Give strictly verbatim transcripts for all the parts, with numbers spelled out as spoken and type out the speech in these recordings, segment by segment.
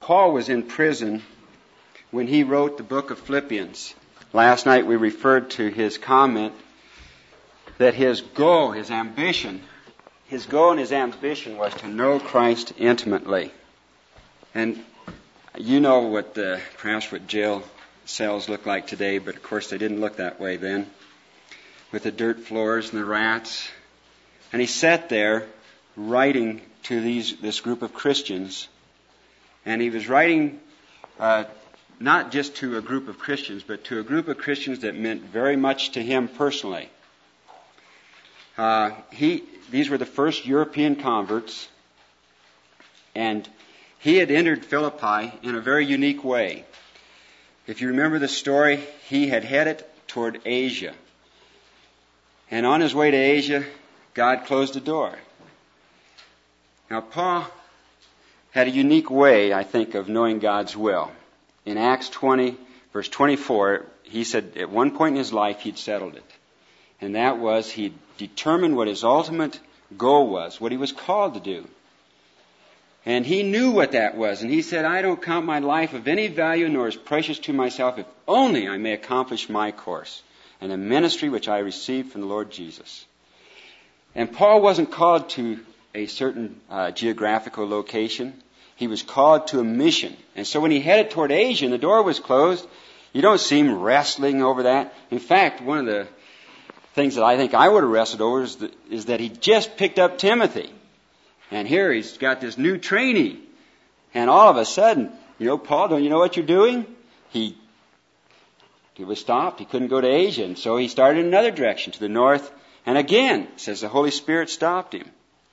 Paul was in prison when he wrote the book of Philippians. Last night we referred to his comment that his goal, his ambition, his goal and his ambition was to know Christ intimately. And you know what the, perhaps what jail cells look like today, but of course they didn't look that way then, with the dirt floors and the rats. And he sat there writing to these this group of Christians, and he was writing uh, not just to a group of Christians, but to a group of Christians that meant very much to him personally. Uh, he these were the first European converts, and he had entered Philippi in a very unique way. If you remember the story, he had headed toward Asia. And on his way to Asia, God closed the door. Now, Paul had a unique way, I think, of knowing God's will. In Acts twenty, verse twenty-four, he said at one point in his life he'd settled it. And that was he'd determined what his ultimate goal was, what he was called to do. And he knew what that was. And he said, I don't count my life of any value nor as precious to myself if only I may accomplish my course and the ministry which I received from the Lord Jesus. And Paul wasn't called to a certain uh, geographical location. He was called to a mission. And so when he headed toward Asia and the door was closed, you don't see him wrestling over that. In fact, one of the things that I think I would have wrestled over is that, is that he just picked up Timothy. And here he's got this new trainee. And all of a sudden, you know, Paul, don't you know what you're doing? He, he was stopped. He couldn't go to Asia. And so he started in another direction, to the north. And again, it says the Holy Spirit stopped him.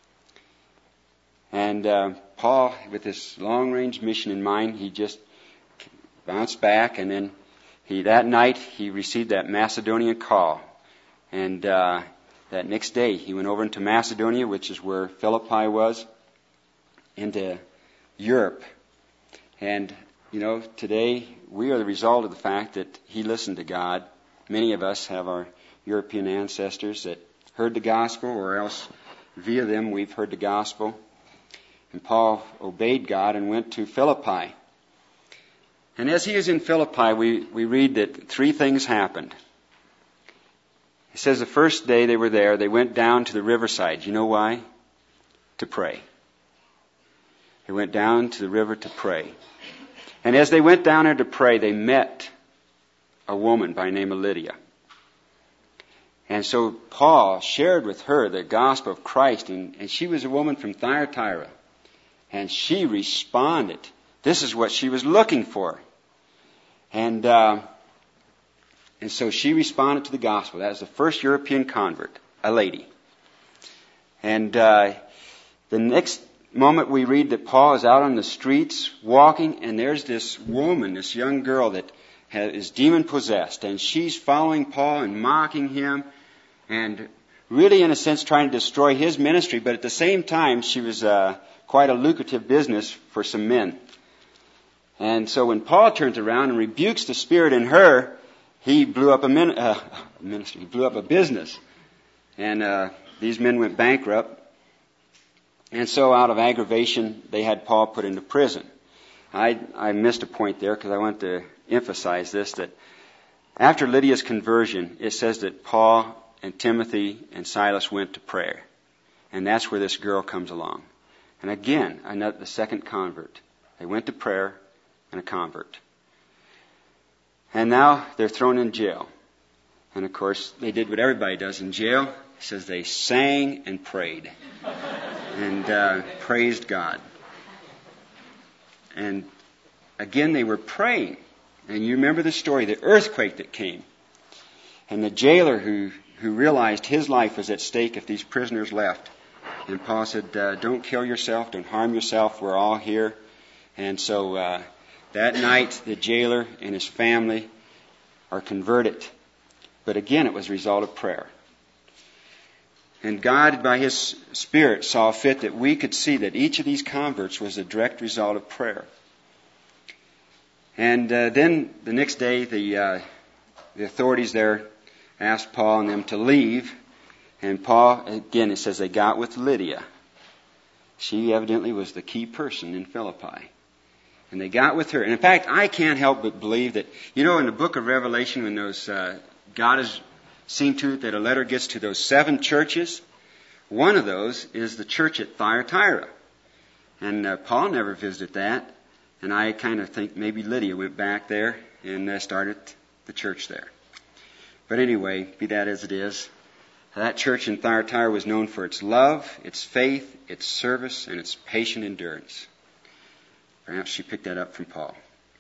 And uh, Paul, with this long-range mission in mind, he just bounced back. And then he that night, he received that Macedonian call. And uh, that next day, he went over into Macedonia, which is where Philippi was, into Europe. And, you know, today, we are the result of the fact that he listened to God. Many of us have our European ancestors that heard the gospel, or else via them we've heard the gospel. And Paul obeyed God and went to Philippi. And as he was in Philippi, we, we read that three things happened. It says the first day they were there, they went down to the riverside. You know why? To pray. They went down to the river to pray. And as they went down there to pray, they met a woman by the name of Lydia. And so Paul shared with her the gospel of Christ, and, and she was a woman from Thyatira. And she responded. This is what she was looking for. And uh, and so she responded to the gospel. That was the first European convert, a lady. And uh, the next moment we read that Paul is out on the streets walking, and there's this woman, this young girl that is demon-possessed. And she's following Paul and mocking him and really, in a sense, trying to destroy his ministry. But at the same time, she was uh, quite a lucrative business for some men. And so when Paul turns around and rebukes the spirit in her, he blew up a min- uh, ministry. He blew up a business. And uh, these men went bankrupt. And so out of aggravation, they had Paul put into prison. I, I missed a point there because I want to emphasize this, that after Lydia's conversion, it says that Paul and Timothy and Silas went to prayer. And that's where this girl comes along. And again, another, the second convert. They went to prayer and a convert. And now they're thrown in jail. And of course, they did what everybody does in jail. It says they sang and prayed. and uh, praised God. And again, they were praying. And you remember the story, the earthquake that came. And the jailer who, who realized his life was at stake if these prisoners left. And Paul said, uh, don't kill yourself, don't harm yourself, we're all here. And so uh, that night, the jailer and his family are converted. But again, it was a result of prayer. And God, by His Spirit, saw fit that we could see that each of these converts was a direct result of prayer. And uh, then the next day, the uh, the authorities there asked Paul and them to leave. And Paul, again, it says they got with Lydia. She evidently was the key person in Philippi. And they got with her. And in fact, I can't help but believe that, you know, in the book of Revelation, when those uh, God has seen to it that a letter gets to those seven churches, one of those is the church at Thyatira. And uh, Paul never visited that. And I kind of think maybe Lydia went back there and uh, started the church there. But anyway, be that as it is, that church in Thyatira was known for its love, its faith, its service, and its patient endurance. Perhaps she picked that up from Paul.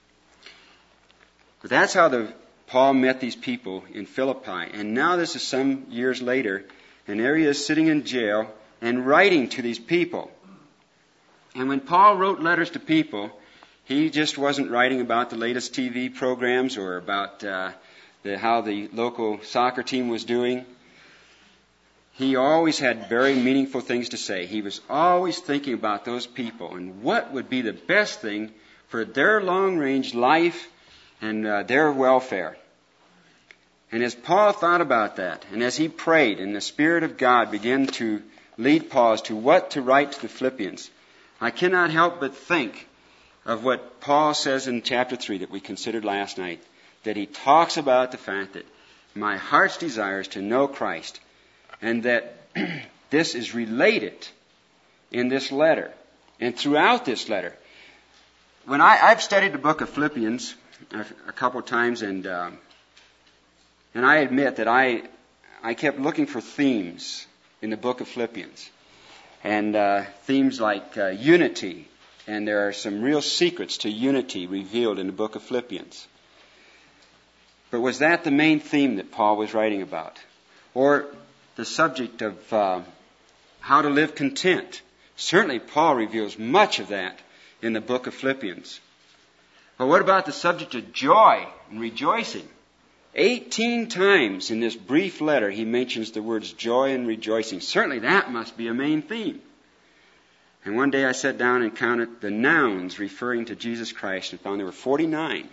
But that's how the, Paul met these people in Philippi. And now this is some years later, and there he is sitting in jail and writing to these people. And when Paul wrote letters to people, he just wasn't writing about the latest T V programs or about uh, the, how the local soccer team was doing. He always had very meaningful things to say. He was always thinking about those people and what would be the best thing for their long-range life and uh, their welfare. And as Paul thought about that, and as he prayed, and the Spirit of God began to lead Paul as to what to write to the Philippians, I cannot help but think of what Paul says in chapter three that we considered last night, that he talks about the fact that my heart's desire is to know Christ, and that this is related in this letter and throughout this letter. When I, I've studied the book of Philippians a, a couple of times, and um, and I admit that I I kept looking for themes in the book of Philippians, and uh, themes like uh, unity, and there are some real secrets to unity revealed in the book of Philippians. But was that the main theme that Paul was writing about? Or the subject of uh, how to live content? Certainly Paul reveals much of that in the book of Philippians. But what about the subject of joy and rejoicing? Eighteen times in this brief letter he mentions the words joy and rejoicing. Certainly that must be a main theme. And one day I sat down and counted the nouns referring to Jesus Christ and found there were forty-nine.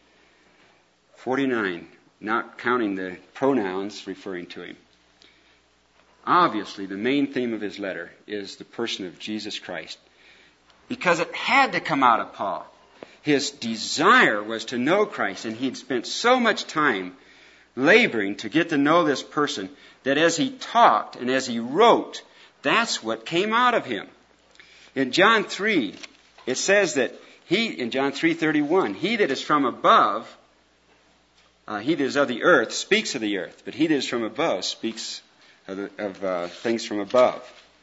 forty-nine, not counting the pronouns referring to him. Obviously, the main theme of his letter is the person of Jesus Christ, because it had to come out of Paul. His desire was to know Christ, and he'd spent so much time laboring to get to know this person that as he talked and as he wrote, that's what came out of him. In John three, it says that he, in John three thirty-one, he that is from above, uh, he that is of the earth speaks of the earth, but he that is from above speaks of, the, of uh, things from above.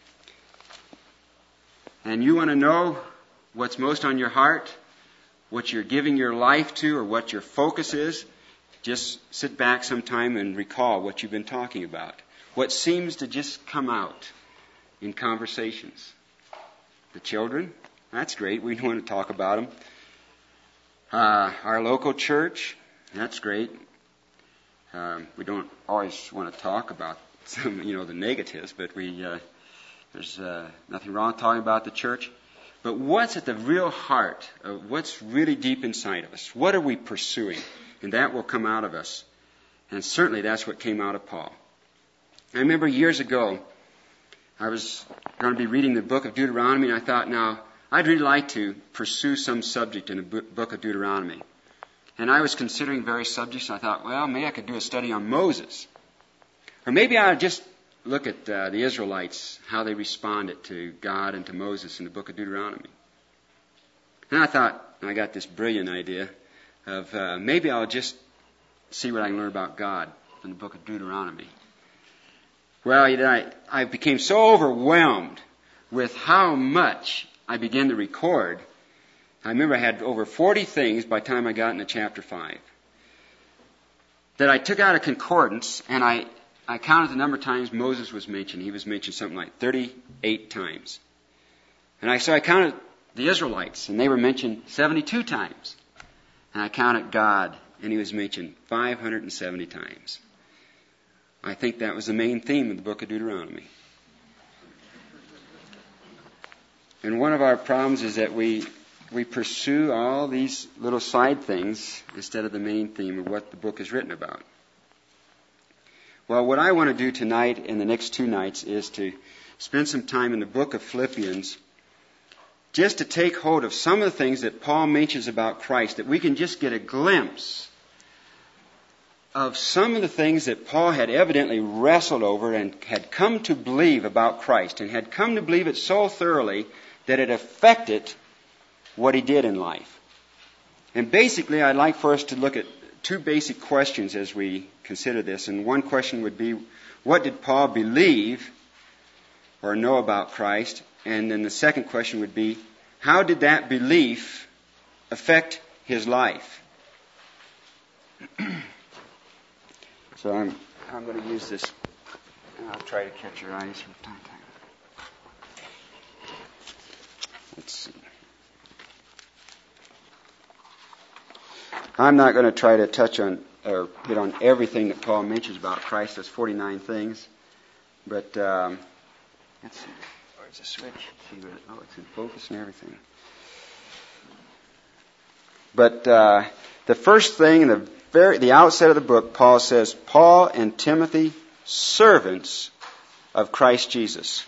And you want to know what's most on your heart, what you're giving your life to, or what your focus is? Just sit back sometime and recall what you've been talking about. What seems to just come out in conversations. The children, that's great. We want to talk about them. Uh, our local church, that's great. Um, we don't always want to talk about some, you know, the negatives, but we uh, there's uh, nothing wrong talking about the church. But what's at the real heart of what's really deep inside of us? What are we pursuing? And that will come out of us. And certainly that's what came out of Paul. I remember years ago, I was going to be reading the book of Deuteronomy, and I thought, now, I'd really like to pursue some subject in the book of Deuteronomy. And I was considering various subjects, and I thought, well, maybe I could do a study on Moses. Or maybe I would just look at uh, the Israelites, how they responded to God and to Moses in the book of Deuteronomy. And I thought, I got this brilliant idea of uh, maybe I'll just see what I can learn about God in the book of Deuteronomy. Well, you know, I, I became so overwhelmed with how much I began to record. I remember I had over forty things by the time I got into chapter five. That I took out a concordance, and I, I counted the number of times Moses was mentioned. He was mentioned something like thirty-eight times. And I so I counted the Israelites, and they were mentioned seventy-two times. And I counted God, and he was mentioned five hundred seventy times. I think that was the main theme of the book of Deuteronomy. And one of our problems is that we we pursue all these little side things instead of the main theme of what the book is written about. Well, what I want to do tonight and the next two nights is to spend some time in the book of Philippians just to take hold of some of the things that Paul mentions about Christ, that we can just get a glimpse of some of the things that Paul had evidently wrestled over and had come to believe about Christ, and had come to believe it so thoroughly that it affected what he did in life. And basically, I'd like for us to look at two basic questions as we consider this. And one question would be, what did Paul believe or know about Christ? And then the second question would be, how did that belief affect his life? So I'm I'm going to use this, and I'll try to catch your eyes from time to time. Let's see. I'm not going to try to touch on or hit on everything that Paul mentions about Christ. There's forty-nine things. But um, let's see. Where's the switch? Let's see where, oh, it's in focus and everything. But uh, the first thing in the very the outset of the book, Paul says, Paul and Timothy, servants of Christ Jesus.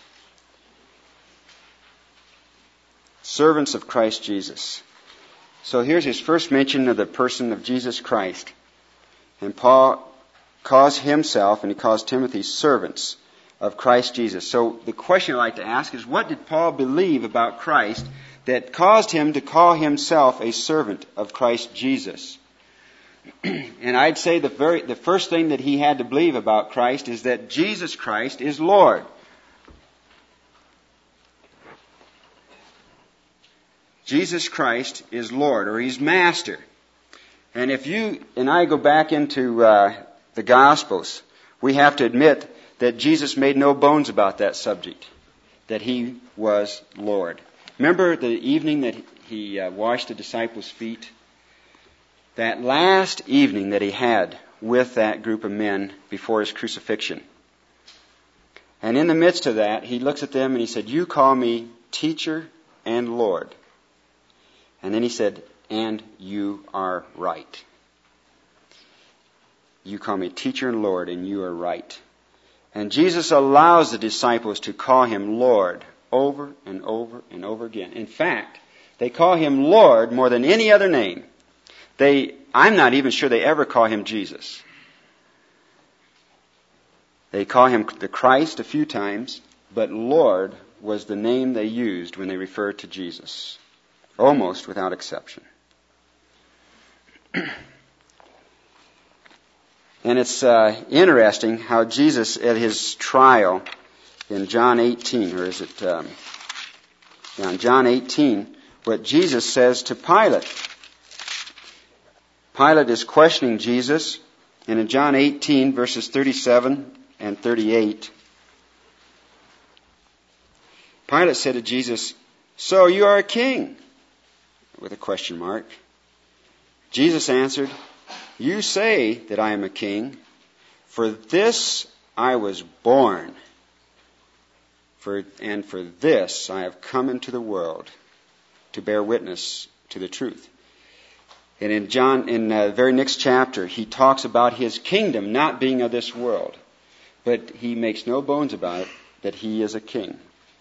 Servants of Christ Jesus. So here's his first mention of the person of Jesus Christ. And Paul calls himself and he calls Timothy servants of Christ Jesus. So the question I'd like to ask is, what did Paul believe about Christ that caused him to call himself a servant of Christ Jesus? And I'd say the very the first thing that he had to believe about Christ is that Jesus Christ is Lord. Jesus Christ is Lord, or He's Master. And if you and I go back into uh, the Gospels, we have to admit that Jesus made no bones about that subject, that He was Lord. Remember the evening that He uh, washed the disciples' feet? That last evening that He had with that group of men before His crucifixion. And in the midst of that, He looks at them and He said, "You call me teacher and Lord." And then He said, "And you are right." You call me teacher and Lord, and you are right. And Jesus allows the disciples to call Him Lord over and over and over again. In fact, they call Him Lord more than any other name. They, I'm not even sure they ever call Him Jesus. They call Him the Christ a few times, but Lord was the name they used when they referred to Jesus, almost without exception. And it's uh, interesting how Jesus, at His trial in John eighteen, or is it um, yeah, in John eighteen, what Jesus says to Pilate. Pilate is questioning Jesus, and in John eighteen, verses thirty-seven and thirty-eight, Pilate said to Jesus, "So you are a king?" with a question mark. Jesus answered, "You say that I am a king. For this I was born, for, and for this I have come into the world, to bear witness to the truth." And in John, in the very next chapter, he talks about his kingdom not being of this world. But he makes no bones about it, that he is a king.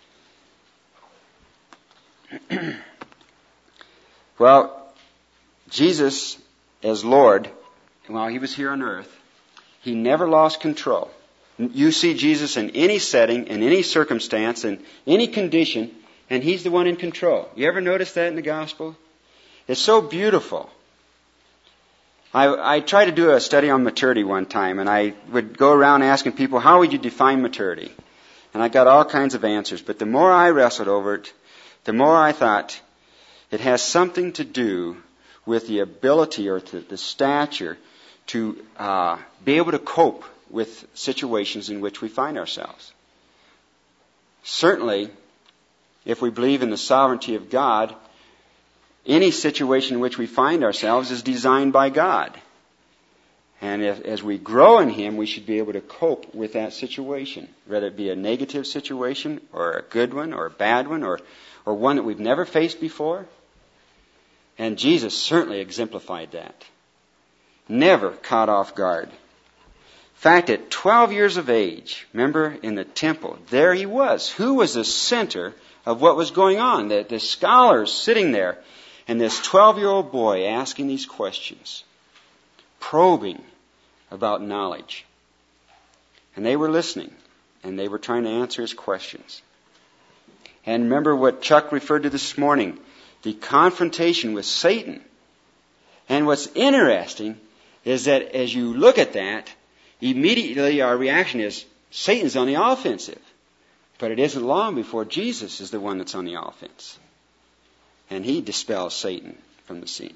Well, Jesus, as Lord, while He was here on earth, He never lost control. You see Jesus in any setting, in any circumstance, in any condition, and He's the one in control. You ever notice that in the Gospel? It's so beautiful. I, I tried to do a study on maturity one time, and I would go around asking people, how would you define maturity? And I got all kinds of answers. But the more I wrestled over it, the more I thought it has something to do with the ability or the, the stature to uh, be able to cope with situations in which we find ourselves. Certainly, if we believe in the sovereignty of God, any situation in which we find ourselves is designed by God. And if, as we grow in Him, we should be able to cope with that situation, whether it be a negative situation or a good one or a bad one or, or one that we've never faced before. And Jesus certainly exemplified that. Never caught off guard. In fact, at twelve years of age, remember in the temple, there He was. Who was the center of what was going on. The, the scholars sitting there, and this twelve-year-old boy asking these questions, probing about knowledge. And they were listening, and they were trying to answer his questions. And remember what Chuck referred to this morning, the confrontation with Satan. And what's interesting is that as you look at that, immediately our reaction is, Satan's on the offensive. But it isn't long before Jesus is the one that's on the offense. And he dispels Satan from the scene.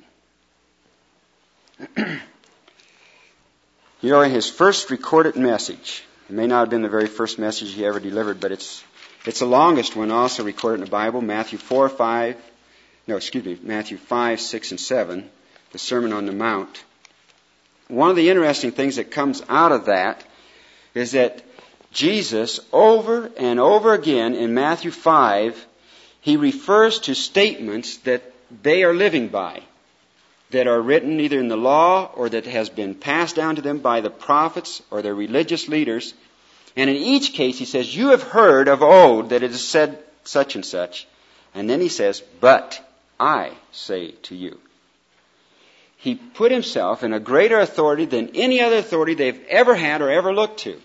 You know, in his first recorded message, it may not have been the very first message he ever delivered, but it's it's the longest one also recorded in the Bible, Matthew four, five, no, excuse me, Matthew five, six, and seven, the Sermon on the Mount. One of the interesting things that comes out of that is that Jesus, over and over again in Matthew five, he refers to statements that they are living by, that are written either in the law or that has been passed down to them by the prophets or their religious leaders. And in each case he says, you have heard of old that it is said such and such. And then he says, but I say to you. He put himself in a greater authority than any other authority they've ever had or ever looked to.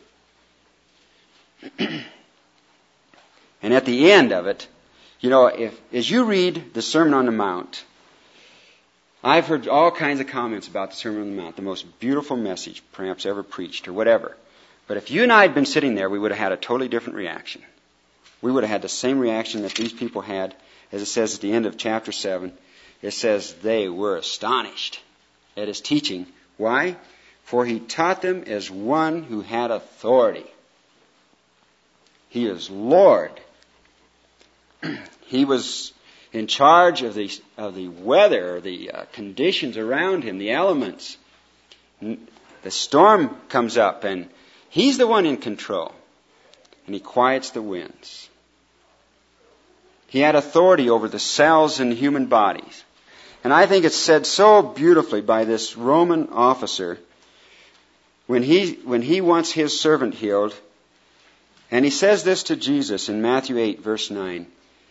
And at the end of it, you know, if as you read the Sermon on the Mount, I've heard all kinds of comments about the Sermon on the Mount, the most beautiful message perhaps ever preached or whatever. But if you and I had been sitting there, we would have had a totally different reaction. We would have had the same reaction that these people had, as it says at the end of chapter seven. It says they were astonished at his teaching. Why? For he taught them as one who had authority. He is Lord. He was in charge of the of the weather, the uh, conditions around him, the elements. The storm comes up, and he's the one in control, and he quiets the winds. He had authority over the cells in human bodies. And I think it's said so beautifully by this Roman officer when he when he wants his servant healed. And he says this to Jesus in Matthew eight, verse nine.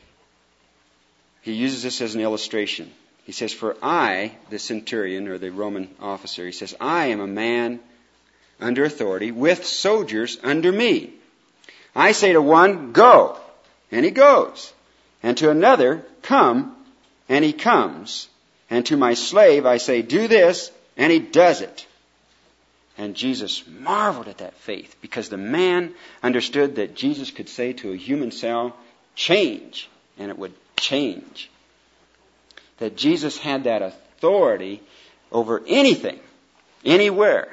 He uses this as an illustration. He says, for I, the centurion, or the Roman officer, he says, I am a man under authority with soldiers under me. I say to one, go, and he goes. And to another, come, and he comes. And to my slave I say, do this, and he does it. And Jesus marveled at that faith, because the man understood that Jesus could say to a human cell, change, and it would change. That Jesus had that authority over anything, anywhere.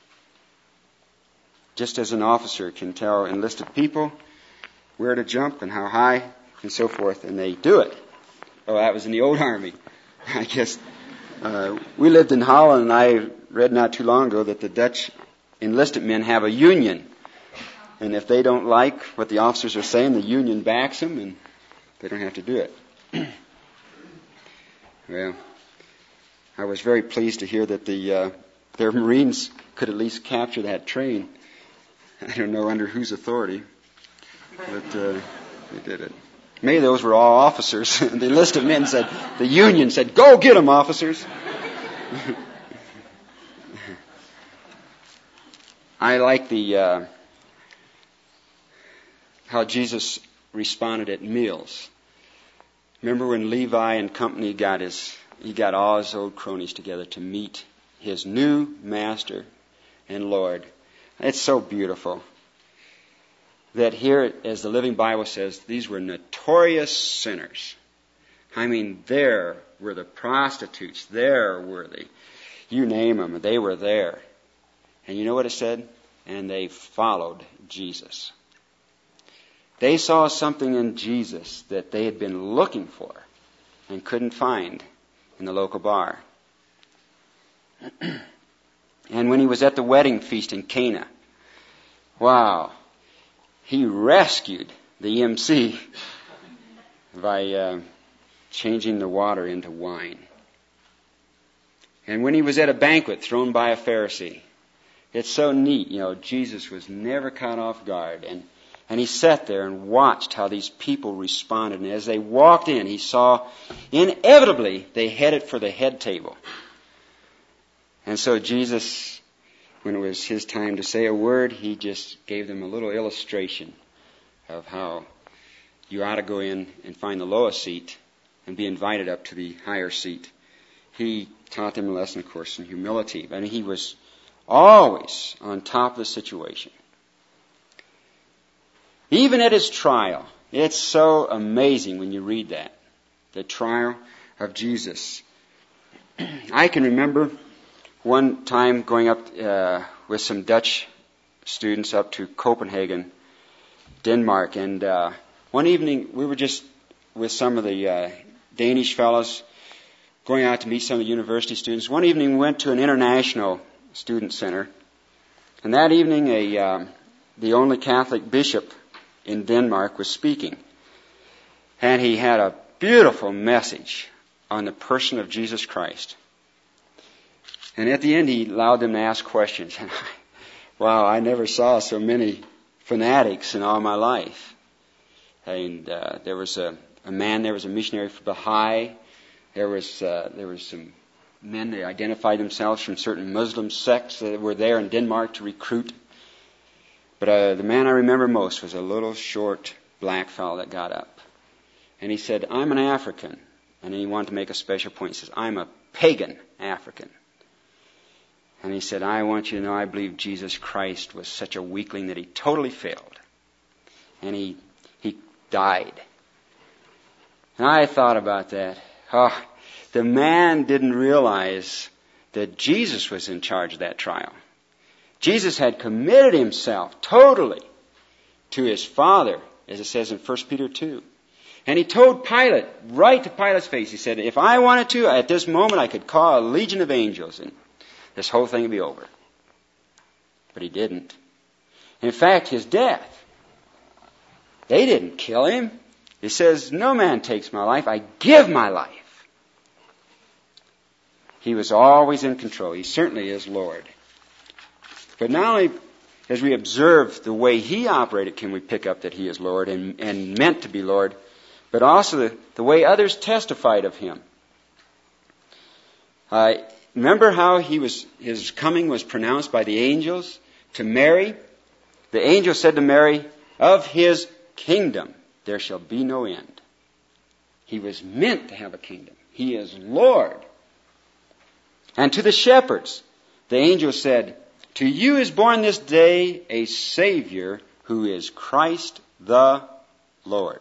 Just as an officer can tell enlisted people where to jump and how high and so forth, and they do it. Oh, that was in the old army. I guess uh, we lived in Holland, and I read not too long ago that the Dutch enlisted men have a union. And if they don't like what the officers are saying, the union backs them, and they don't have to do it. Well, I was very pleased to hear that the uh, their Marines could at least capture that train. I don't know under whose authority, but uh, they did it. Maybe those were all officers. The enlisted men said, the union said, go get them, officers. I like the uh, how Jesus responded at meals. Remember when Levi and company got his, he got all his old cronies together to meet his new master and Lord. It's so beautiful that here, as the Living Bible says, these were notorious sinners. I mean, there were the prostitutes, there were the, you name them, they were there. And you know what it said? And they followed Jesus. They saw something in Jesus that they had been looking for and couldn't find in the local bar. And when he was at the wedding feast in Cana, wow, he rescued the M C by uh, changing the water into wine. And when he was at a banquet thrown by a Pharisee, it's so neat, you know, Jesus was never caught off guard. And And he sat there and watched how these people responded. And as they walked in, he saw inevitably they headed for the head table. And so Jesus, when it was his time to say a word, he just gave them a little illustration of how you ought to go in and find the lowest seat and be invited up to the higher seat. He taught them a lesson, of course, in humility. And he was always on top of the situation. Even at his trial, it's so amazing when you read that. The trial of Jesus. I can remember one time going up uh, with some Dutch students up to Copenhagen, Denmark, and uh, one evening we were just with some of the uh, Danish fellows going out to meet some of the university students. One evening we went to an international student center, and that evening a um, the only Catholic bishop in Denmark was speaking, and he had a beautiful message on the person of Jesus Christ. And at the end, he allowed them to ask questions. And I, wow, I never saw so many fanatics in all my life. And uh, there was a, a man, there was a missionary for Baha'i. There was uh, there was some men that identified themselves from certain Muslim sects that were there in Denmark to recruit. But uh, the man I remember most was a little short black fellow that got up. And he said, I'm an African. And then he wanted to make a special point. He says, I'm a pagan African. And he said, I want you to know I believe Jesus Christ was such a weakling that he totally failed. And he he died. And I thought about that. Oh, the man didn't realize that Jesus was in charge of that trial. Jesus had committed himself totally to his Father, as it says in First Peter two. And he told Pilate, right to Pilate's face, he said, if I wanted to, at this moment I could call a legion of angels and this whole thing would be over. But he didn't. In fact, his death, they didn't kill him. He says, no man takes my life, I give my life. He was always in control. He certainly is Lord. But not only as we observe the way he operated can we pick up that he is Lord and, and meant to be Lord, but also the, the way others testified of him. Uh, remember how he was his coming was pronounced by the angels to Mary? The angel said to Mary, of his kingdom there shall be no end. He was meant to have a kingdom. He is Lord. And to the shepherds, the angel said, to you is born this day a Savior who is Christ the Lord.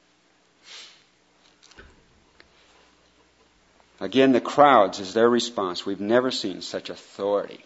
Again, the crowds is their response. We've never seen such authority.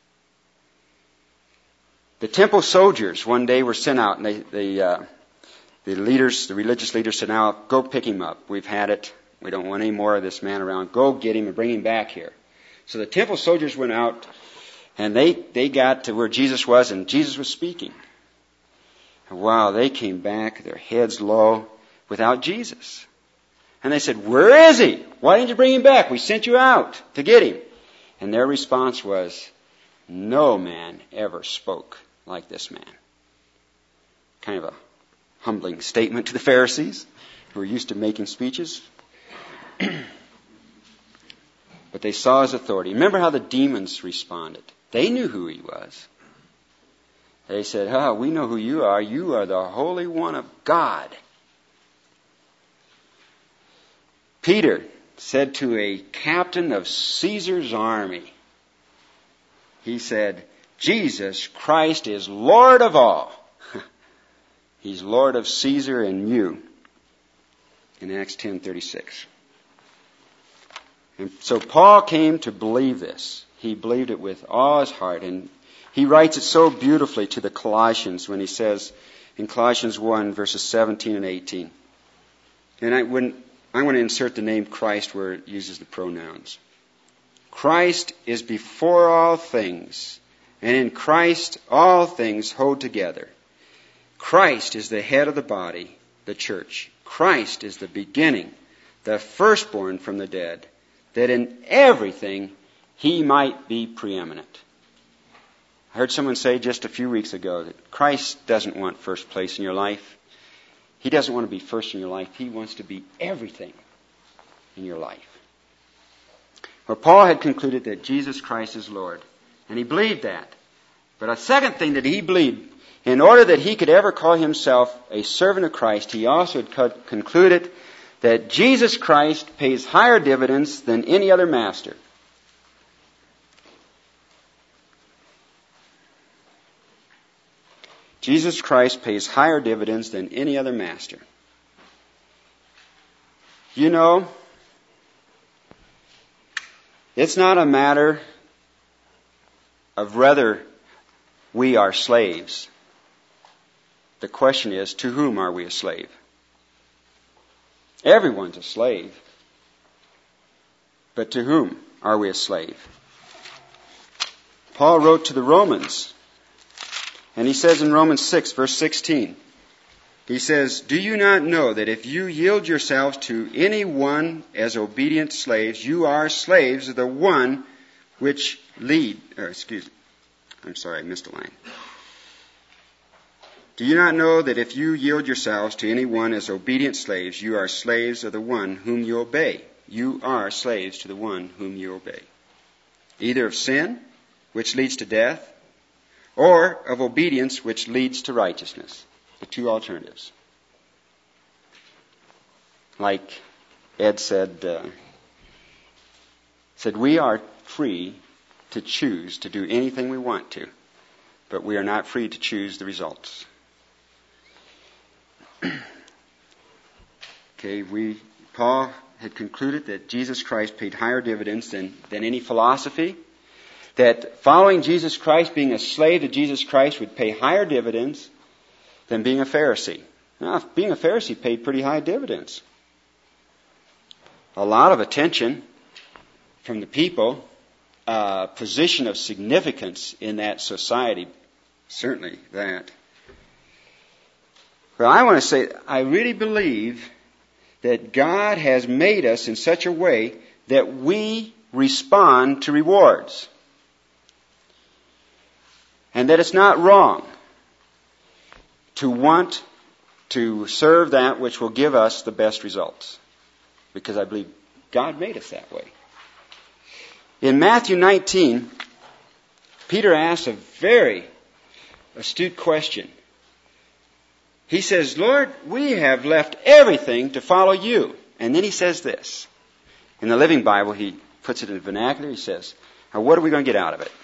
The temple soldiers one day were sent out, and they, they, uh, the leaders, the religious leaders said, now go pick him up. We've had it. We don't want any more of this man around. Go get him and bring him back here. So the temple soldiers went out, and they, they got to where Jesus was, and Jesus was speaking. And wow, they came back, their heads low, without Jesus. And they said, where is he? Why didn't you bring him back? We sent you out to get him. And their response was, no man ever spoke like this man. Kind of a humbling statement to the Pharisees, who were used to making speeches. But they saw his authority. Remember how the demons responded. They knew who he was. They said, oh, we know who you are. You are the Holy One of God. Peter said to a captain of Caesar's army, he said, Jesus Christ is Lord of all. He's Lord of Caesar and you. In Acts ten thirty-six. And so Paul came to believe this. He believed it with all his heart. And he writes it so beautifully to the Colossians when he says in Colossians one, verses seventeen and eighteen. And I, when, I want to insert the name Christ where it uses the pronouns. Christ is before all things, and in Christ all things hold together. Christ is the head of the body, the church. Christ is the beginning, the firstborn from the dead, that in everything he might be preeminent. I heard someone say just a few weeks ago that Christ doesn't want first place in your life. He doesn't want to be first in your life. He wants to be everything in your life. Well, Paul had concluded that Jesus Christ is Lord, and he believed that. But a second thing that he believed, in order that he could ever call himself a servant of Christ, he also had concluded that Jesus Christ pays higher dividends than any other master. Jesus Christ pays higher dividends than any other master. You know, it's not a matter of whether we are slaves. The question is, to whom are we a slave? Everyone's a slave. But to whom are we a slave? Paul wrote to the Romans, and he says in Romans six, verse sixteen, he says, "Do you not know that if you yield yourselves to any one as obedient slaves, you are slaves of the one which lead..." Or excuse me. I'm sorry, I missed a line. "Do you not know that if you yield yourselves to any one as obedient slaves, you are slaves of the one whom you obey? You are slaves to the one whom you obey. Either of sin, which leads to death, or of obedience, which leads to righteousness." The two alternatives. Like Ed said, uh, said we are free to choose to do anything we want to, but we are not free to choose the results. Okay, we Paul had concluded that Jesus Christ paid higher dividends than, than any philosophy, that following Jesus Christ, being a slave to Jesus Christ, would pay higher dividends than being a Pharisee. Now, being a Pharisee paid pretty high dividends. A lot of attention from the people, a position of significance in that society, certainly that. Well, I want to say, I really believe that God has made us in such a way that we respond to rewards. And that it's not wrong to want to serve that which will give us the best results. Because I believe God made us that way. In Matthew nineteen, Peter asks a very astute question. He says, "Lord, we have left everything to follow you." And then he says this. In the Living Bible, he puts it in vernacular. He says, "Now, what are we going to get out of it?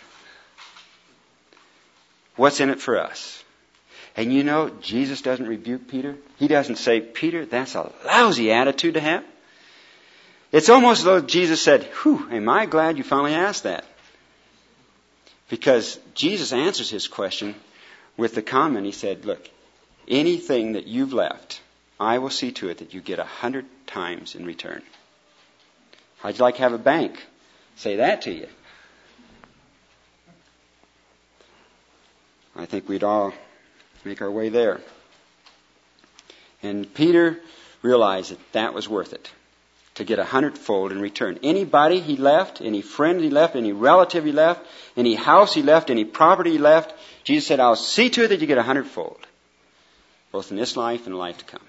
What's in it for us?" And you know, Jesus doesn't rebuke Peter. He doesn't say, "Peter, that's a lousy attitude to have." It's almost as though Jesus said, "Whew, am I glad you finally asked that?" Because Jesus answers his question with the comment. He said, "Look, anything that you've left, I will see to it that you get a hundred times in return." How'd you like to have a bank say that to you? I think we'd all make our way there. And Peter realized that that was worth it, to get a hundredfold in return. Anybody he left, any friend he left, any relative he left, any house he left, any property he left, Jesus said, "I'll see to it that you get a hundredfold, both in this life and the life to come."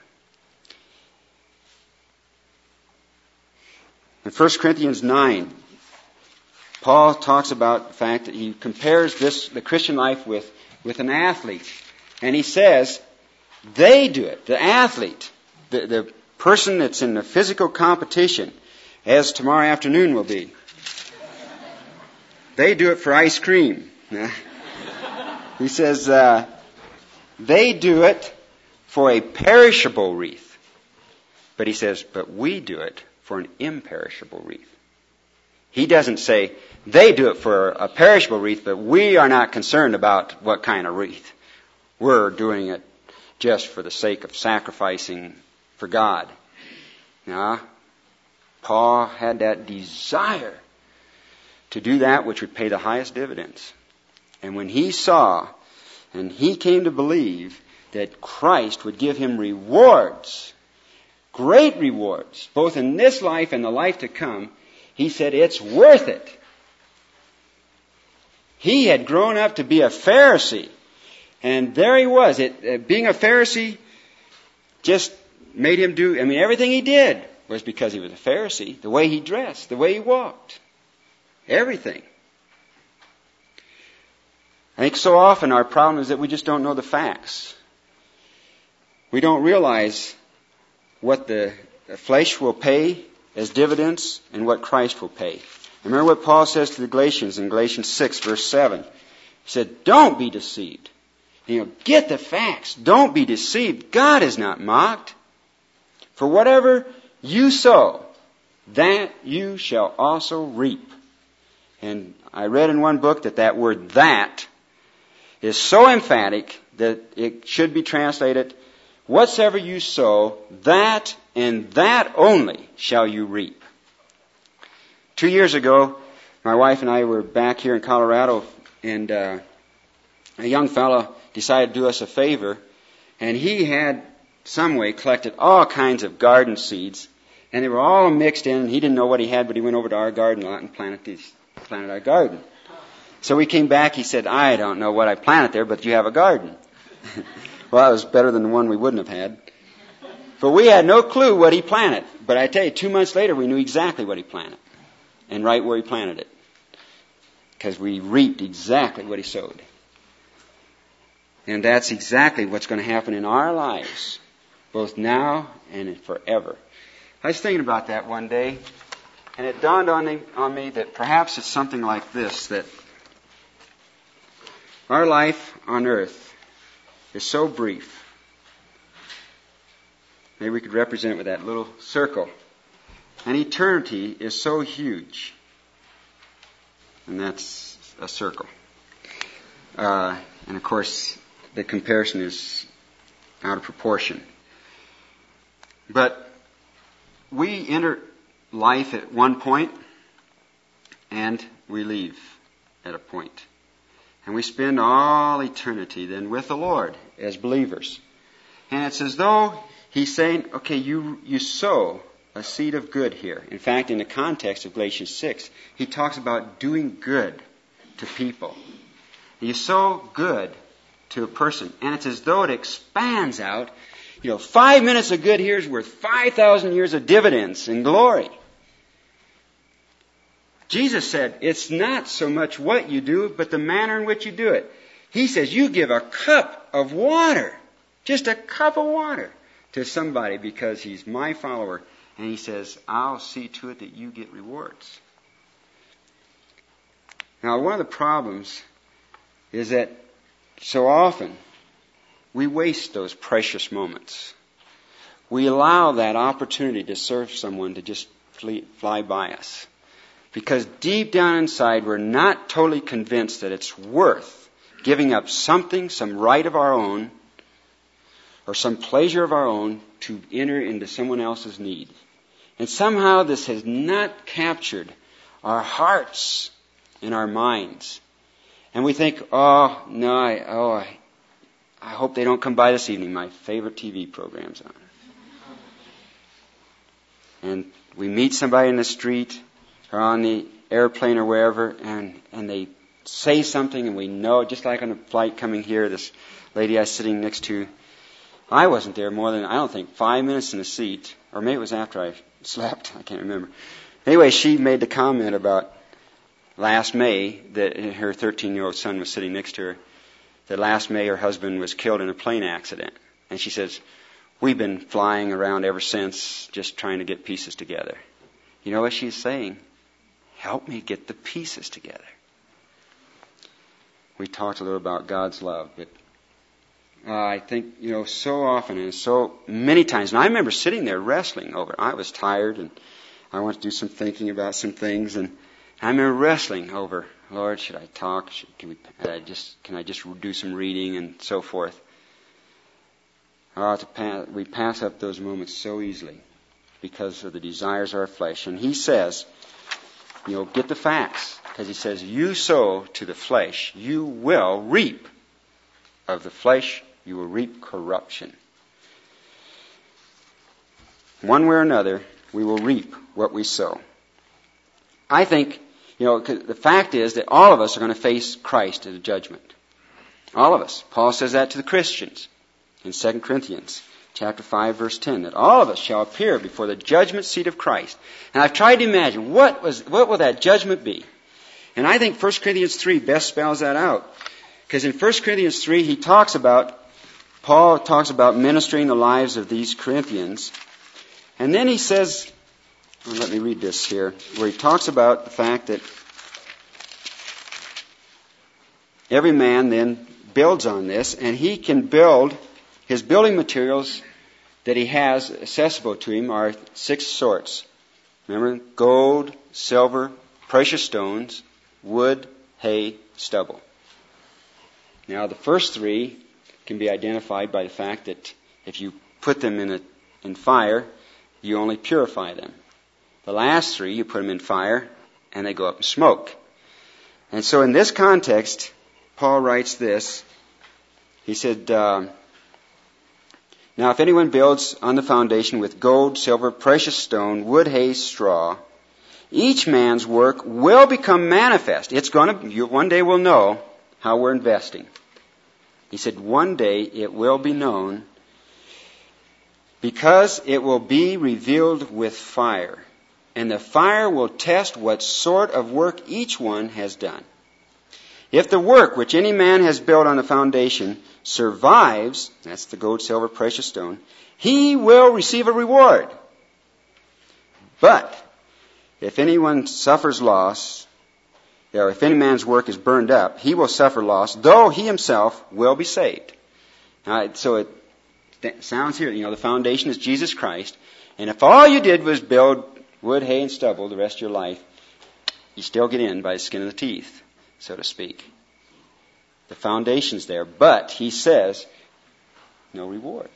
In First Corinthians nine, Paul talks about the fact that he compares this, the Christian life with, with an athlete. And he says, they do it, the athlete, the, the person that's in the physical competition, as tomorrow afternoon will be. They do it for ice cream. He says, uh, they do it for a perishable wreath. But he says, but we do it for an imperishable wreath. He doesn't say, they do it for a perishable wreath, but we are not concerned about what kind of wreath. We're doing it just for the sake of sacrificing for God. Now, Paul had that desire to do that which would pay the highest dividends. And when he saw, and he came to believe, that Christ would give him rewards, great rewards, both in this life and the life to come, he said, it's worth it. He had grown up to be a Pharisee. And there he was. It, uh, being a Pharisee just made him do, I mean, everything he did was because he was a Pharisee. The way he dressed, the way he walked. Everything. I think so often our problem is that we just don't know the facts. We don't realize what the flesh will pay as dividends and what Christ will pay. Remember what Paul says to the Galatians in Galatians six, verse seven. He said, don't be deceived. You know, get the facts. Don't be deceived. God is not mocked. For whatever you sow, that you shall also reap. And I read in one book that that word that is so emphatic that it should be translated, whatsoever you sow, that and that only shall you reap. Two years ago, my wife and I were back here in Colorado, and uh, a young fellow decided to do us a favor, and he had some way collected all kinds of garden seeds, and they were all mixed in, and he didn't know what he had, but he went over to our garden lot and planted these, planted our garden. So we came back, he said, I don't know what I planted there, but you have a garden. Well, that was better than the one we wouldn't have had. But we had no clue what he planted. But I tell you, two months later, we knew exactly what he planted. And right where he planted it. Because we reaped exactly what he sowed. And that's exactly what's going to happen in our lives. Both now and forever. I was thinking about that one day. And it dawned on me, on me that perhaps it's something like this. That our life on earth is so brief. Maybe we could represent it with that little circle. And eternity is so huge. And that's a circle. Uh, and of course, the comparison is out of proportion. But we enter life at one point, and we leave at a point. And we spend all eternity then with the Lord as believers. And it's as though He's saying, okay, you, you sow a seed of good here. In fact, in the context of Galatians six, he talks about doing good to people. You sow good to a person, and it's as though it expands out. You know, five minutes of good here is worth five thousand years of dividends and glory. Jesus said, it's not so much what you do, but the manner in which you do it. He says, you give a cup of water, just a cup of water, to somebody because he's my follower. And he says, I'll see to it that you get rewards. Now, one of the problems is that so often we waste those precious moments. We allow that opportunity to serve someone to just flee, fly by us. Because deep down inside, we're not totally convinced that it's worth giving up something, some right of our own, or some pleasure of our own to enter into someone else's need. And somehow this has not captured our hearts and our minds. And we think, oh, no, I, oh, I, I hope they don't come by this evening. My favorite T V program's on. And we meet somebody in the street or on the airplane or wherever, and, and they say something, and we know, just like on a flight coming here, this lady I was sitting next to, I wasn't there more than, I don't think, five minutes in the seat, or maybe it was after I slept, I can't remember. Anyway, she made the comment about last May that her thirteen-year-old son was sitting next to her, that last May her husband was killed in a plane accident. And she says, we've been flying around ever since, just trying to get pieces together. You know what she's saying? Help me get the pieces together. We talked a little about God's love, but uh, I think, you know, so often and so many times, and I remember sitting there wrestling over it. I was tired, and I wanted to do some thinking about some things, and I remember wrestling over, Lord, should I talk? Should, can we? I just can I just do some reading and so forth? Oh, to pass, we pass up those moments so easily because of the desires of our flesh. And he says, you know, get the facts, because he says, you sow to the flesh, you will reap. Of the flesh, you will reap corruption. One way or another, we will reap what we sow. I think You know, 'cause the fact is that all of us are going to face Christ at the judgment. All of us. Paul says that to the Christians in Second Corinthians chapter five, verse ten, that all of us shall appear before the judgment seat of Christ. And I've tried to imagine, what was, what will that judgment be? And I think First Corinthians three best spells that out. Because in First Corinthians three, he talks about, Paul talks about ministering the lives of these Corinthians. And then he says, well, let me read this here, where he talks about the fact that every man then builds on this, and he can build, his building materials that he has accessible to him are six sorts. Remember, gold, silver, precious stones, wood, hay, stubble. Now, the first three can be identified by the fact that if you put them in a, in fire, you only purify them. The last three, you put them in fire, and they go up in smoke. And so in this context, Paul writes this. He said, uh, now if anyone builds on the foundation with gold, silver, precious stone, wood, hay, straw, each man's work will become manifest. It's going to, you, one day we'll know how we're investing. He said, one day it will be known because it will be revealed with fire. And the fire will test what sort of work each one has done. If the work which any man has built on the foundation survives, that's the gold, silver, precious stone, he will receive a reward. But if anyone suffers loss, or if any man's work is burned up, he will suffer loss, though he himself will be saved. Now, so it th- sounds here, you know, the foundation is Jesus Christ. And if all you did was build wood, hay, and stubble the rest of your life, you still get in by the skin of the teeth, so to speak. The foundation's there, but he says, no reward.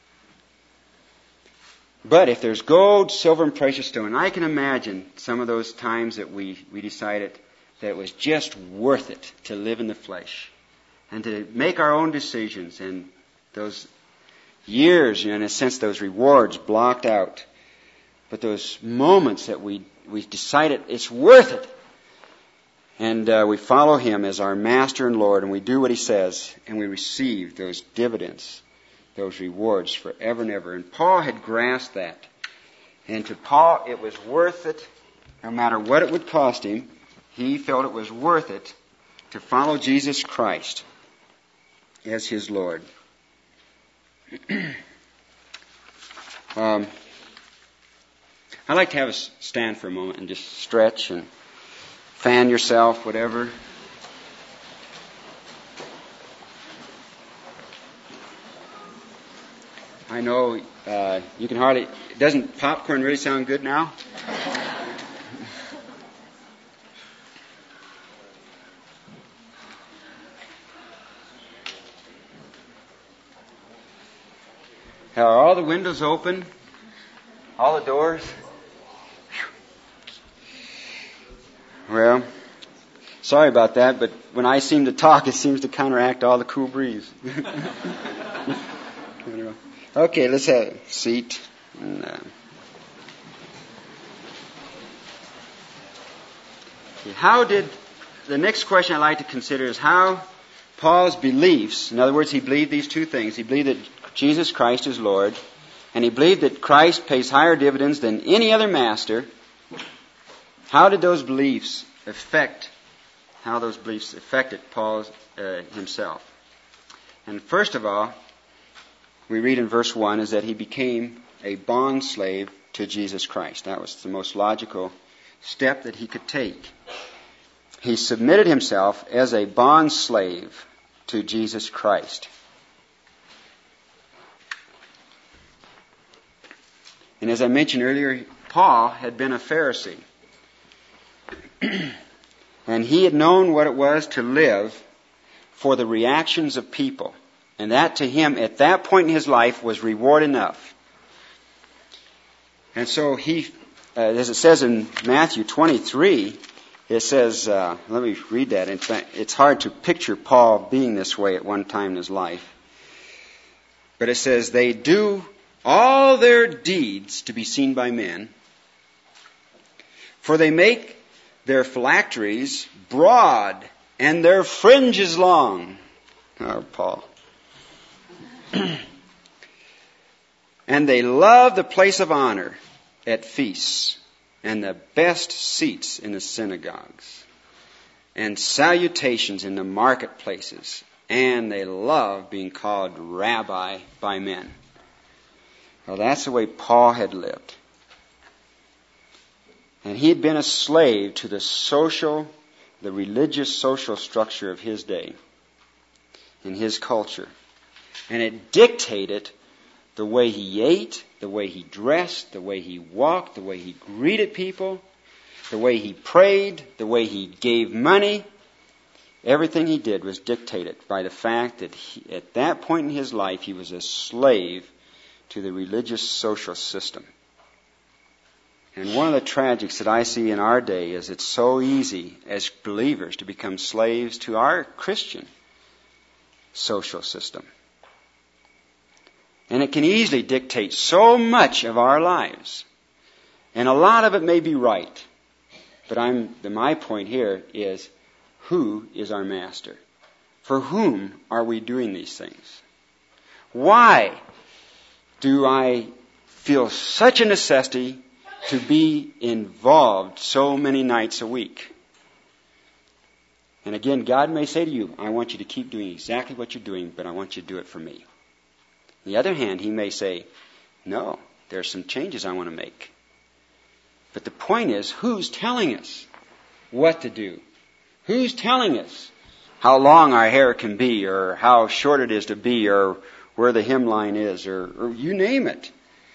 But if there's gold, silver, and precious stone, I can imagine some of those times that we, we decided that it was just worth it to live in the flesh and to make our own decisions, and those years, you know, in a sense, those rewards blocked out. But those moments that we, we decided it's worth it. And uh, we follow Him as our Master and Lord, and we do what He says, and we receive those dividends, those rewards forever and ever. And Paul had grasped that. And to Paul, it was worth it, no matter what it would cost him. He felt it was worth it to follow Jesus Christ as his Lord. um, I'd like to have us stand for a moment and just stretch and fan yourself, whatever. I know uh, you can hardly... Doesn't popcorn really sound good now? Are all the windows open? All the doors? Well, sorry about that, but when I seem to talk, it seems to counteract all the cool breeze. Okay, let's have a seat. And, uh, how did, the next question I'd like to consider is how Paul's beliefs, in other words, he believed these two things. He believed that Jesus Christ is Lord, and he believed that Christ pays higher dividends than any other master. How did those beliefs affect, how those beliefs affected Paul uh, himself? And first of all, we read in verse one is that he became a bond slave to Jesus Christ. That was the most logical step that he could take. He submitted himself as a bond slave to Jesus Christ. And as I mentioned earlier, Paul had been a Pharisee. And he had known what it was to live for the reactions of people. And that to him, at that point in his life, was reward enough. And so he, uh, as it says in Matthew twenty-three, it says, uh, let me read that. In fact, it's hard to picture Paul being this way at one time in his life. But it says, they do all their deeds to be seen by men, for they make their phylacteries broad, and their fringes long. Oh, Paul. And they love the place of honor at feasts, and the best seats in the synagogues, and salutations in the marketplaces, and they love being called rabbi by men. Well, that's the way Paul had lived. And he had been a slave to the social, the religious social structure of his day, in his culture. And it dictated the way he ate, the way he dressed, the way he walked, the way he greeted people, the way he prayed, the way he gave money. Everything he did was dictated by the fact that he, at that point in his life, he was a slave to the religious social system. And one of the tragics that I see in our day is it's so easy as believers to become slaves to our Christian social system. And it can easily dictate so much of our lives. And a lot of it may be right. But I'm, my point here is, who is our master? For whom are we doing these things? Why do I feel such a necessity to be involved so many nights a week? And again, God may say to you, I want you to keep doing exactly what you're doing, but I want you to do it for me. On the other hand, he may say, no, there are some changes I want to make. But the point is, who's telling us what to do? Who's telling us how long our hair can be, or how short it is to be, or where the hemline is, or, or you name it?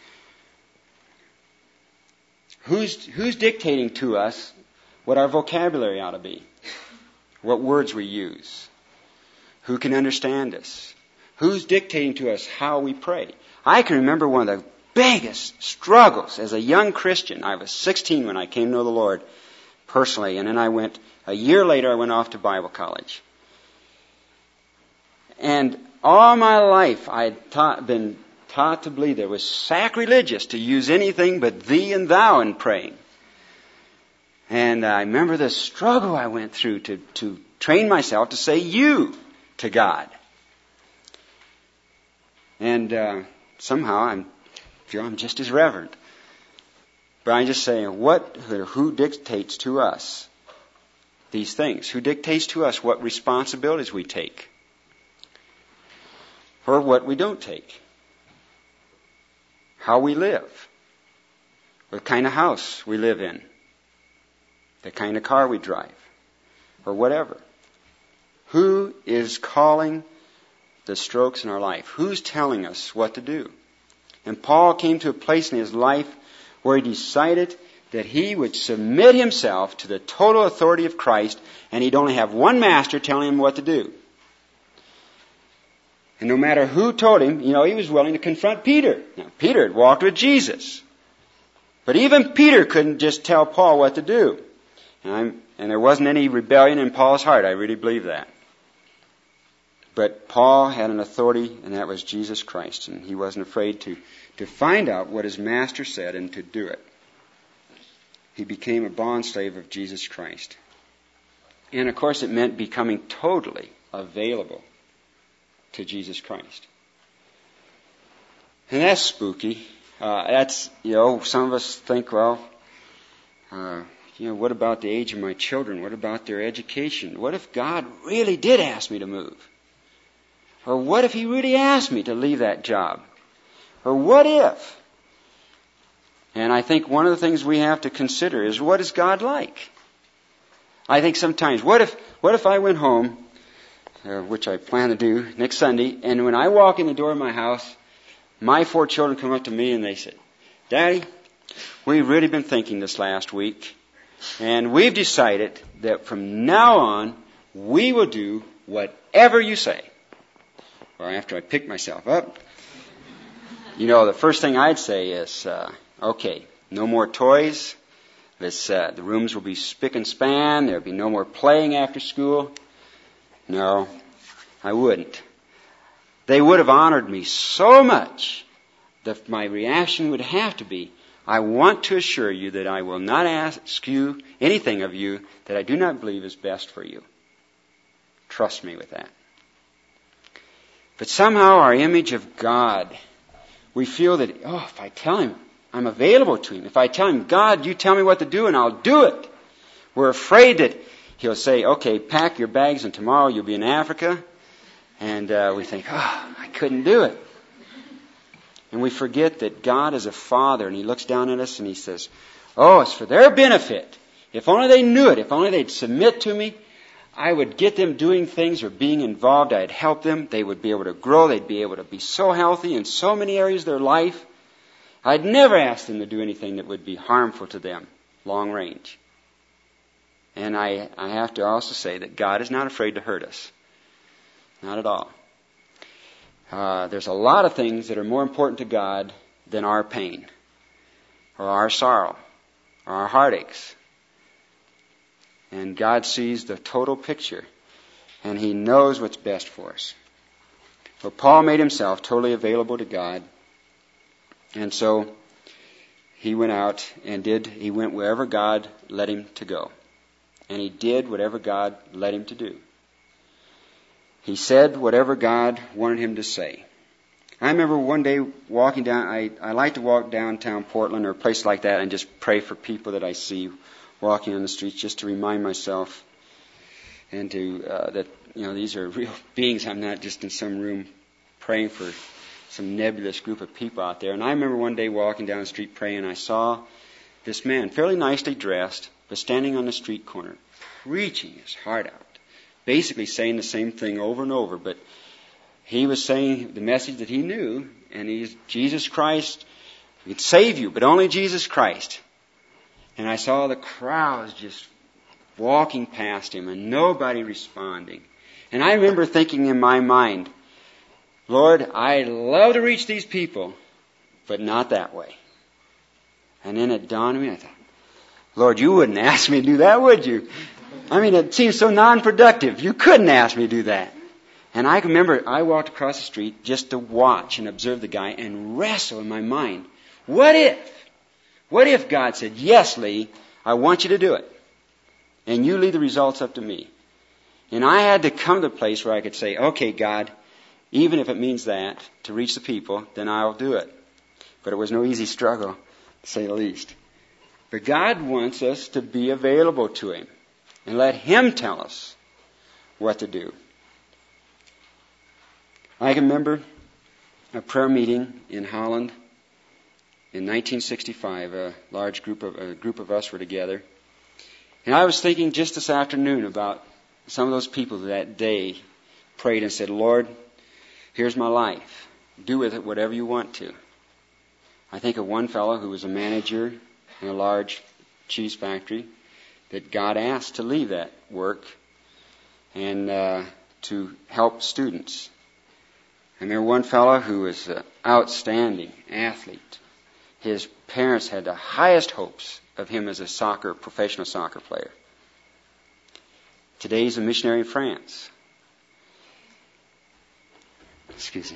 Who's, who's dictating to us what our vocabulary ought to be? What words we use? Who can understand us? Who's dictating to us how we pray? I can remember one of the biggest struggles as a young Christian. I was sixteen when I came to know the Lord personally, and then I went, a year later I went off to Bible college. And all my life I had taught, been taught to believe it was sacrilegious to use anything but thee and thou in praying. And I remember the struggle I went through to, to train myself to say you to God. And uh, somehow I'm feel I'm just as reverent. But I'm just saying, what, who dictates to us these things? Who dictates to us what responsibilities we take? Or what we don't take? How we live? What kind of house we live in? The kind of car we drive? Or whatever. Who is calling the strokes in our life? Who's telling us what to do? And Paul came to a place in his life where he decided that he would submit himself to the total authority of Christ, and he'd only have one master telling him what to do. And no matter who told him, you know, he was willing to confront Peter. Now, Peter had walked with Jesus. But even Peter couldn't just tell Paul what to do. And, I'm, and there wasn't any rebellion in Paul's heart. I really believe that. But Paul had an authority, and that was Jesus Christ. And he wasn't afraid to, to find out what his master said and to do it. He became a bondslave of Jesus Christ. And of course it meant becoming totally available to Jesus Christ. And that's spooky. Uh, that's, you know, some of us think, well, uh, you know, what about the age of my children? What about their education? What if God really did ask me to move? Or what if He really asked me to leave that job? Or what if? And I think one of the things we have to consider is, what is God like? I think sometimes, what if what if I went home, uh, which I plan to do next Sunday, and when I walk in the door of my house, my four children come up to me and they say, Daddy, we've really been thinking this last week, and we've decided that from now on, we will do whatever you say. Or after I pick myself up, you know, the first thing I'd say is, uh, okay, no more toys. This, uh, the rooms will be spick and span. There'll be no more playing after school. No, I wouldn't. They would have honored me so much that my reaction would have to be, I want to assure you that I will not ask you anything of you that I do not believe is best for you. Trust me with that. But somehow our image of God, we feel that, oh, if I tell Him, I'm available to Him. If I tell Him, God, you tell me what to do and I'll do it. We're afraid that He'll say, okay, pack your bags and tomorrow you'll be in Africa. And uh, we think, oh, I couldn't do it. And we forget that God is a Father, and He looks down at us and He says, oh, it's for their benefit. If only they knew it. If only they'd submit to me, I would get them doing things or being involved. I'd help them. They would be able to grow. They'd be able to be so healthy in so many areas of their life. I'd never ask them to do anything that would be harmful to them, long range. And I, I have to also say that God is not afraid to hurt us. Not at all. Uh, there's a lot of things that are more important to God than our pain, or our sorrow, or our heartaches. And God sees the total picture, and He knows what's best for us. Well, Paul made himself totally available to God, and so he went out and did, he went wherever God led him to go. And he did whatever God led him to do. He said whatever God wanted him to say. I remember one day walking down, I, I like to walk downtown Portland or a place like that and just pray for people that I see walking on the streets, just to remind myself and to uh, that, you know, these are real beings. I'm not just in some room praying for some nebulous group of people out there. And I remember one day walking down the street praying, I saw this man, fairly nicely dressed, but standing on the street corner, preaching his heart out, basically saying the same thing over and over, but he was saying the message that he knew, and he's Jesus Christ could save you, but only Jesus Christ. And I saw the crowds just walking past him and nobody responding. And I remember thinking in my mind, Lord, I love to reach these people, but not that way. And then it dawned on me, I thought, Lord, you wouldn't ask me to do that, would you? I mean, it seems so non-productive. You couldn't ask me to do that. And I can remember I walked across the street just to watch and observe the guy and wrestle in my mind. What if? What if God said, yes, Lee, I want you to do it. And you leave the results up to me. And I had to come to a place where I could say, okay, God, even if it means that, to reach the people, then I'll do it. But it was no easy struggle, to say the least. But God wants us to be available to Him and let Him tell us what to do. I can remember a prayer meeting in Holland in nineteen sixty-five. A large group of a group of us were together, and I was thinking just this afternoon about some of those people that day prayed and said, Lord, here's my life. Do with it whatever you want to. I think of one fellow who was a manager in a large cheese factory that God asked to leave that work and uh, to help students. I remember one fellow who was an outstanding athlete. His parents had the highest hopes of him as a soccer, professional soccer player. Today he's a missionary in France. Excuse me.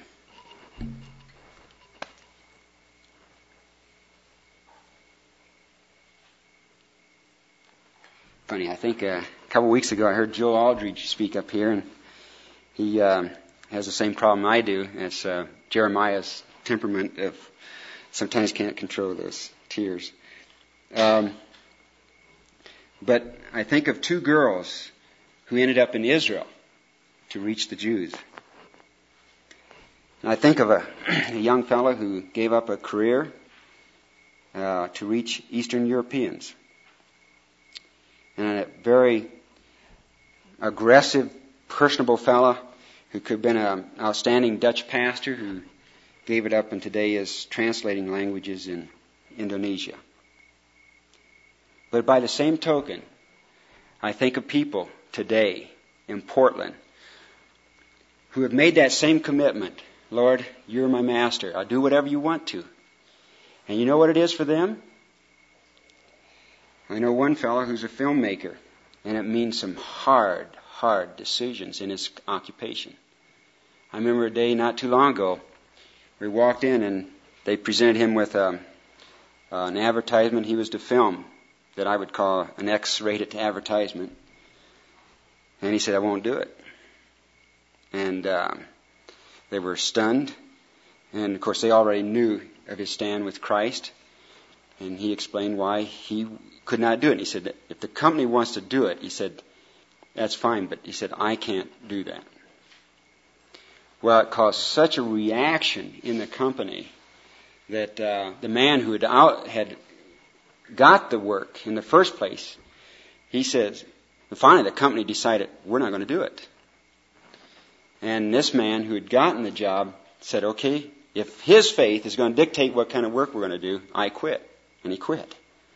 Funny, I think uh, a couple of weeks ago I heard Joe Aldridge speak up here, and he um, has the same problem I do. It's uh, Jeremiah's temperament of sometimes can't control those tears. Um, but I think of two girls who ended up in Israel to reach the Jews. And I think of a, a young fellow who gave up a career uh, to reach Eastern Europeans. And a very aggressive, personable fellow who could have been an outstanding Dutch pastor who gave it up and today is translating languages in Indonesia. But by the same token, I think of people today in Portland who have made that same commitment. Lord, you're my master. I'll do whatever you want to. And you know what it is for them? I know one fellow who's a filmmaker, and it means some hard, hard decisions in his occupation. I remember a day not too long ago, we walked in and they presented him with a, uh, an advertisement he was to film that I would call an X-rated advertisement. And he said, I won't do it. And um, they were stunned. And, of course, they already knew of his stand with Christ. And he explained why he could not do it. And he said, if the company wants to do it, he said, that's fine. But he said, I can't do that. Well, it caused such a reaction in the company that uh, the man who had, out, had got the work in the first place, he says, finally the company decided, we're not going to do it. And this man who had gotten the job said, okay, if his faith is going to dictate what kind of work we're going to do, I quit. And he quit.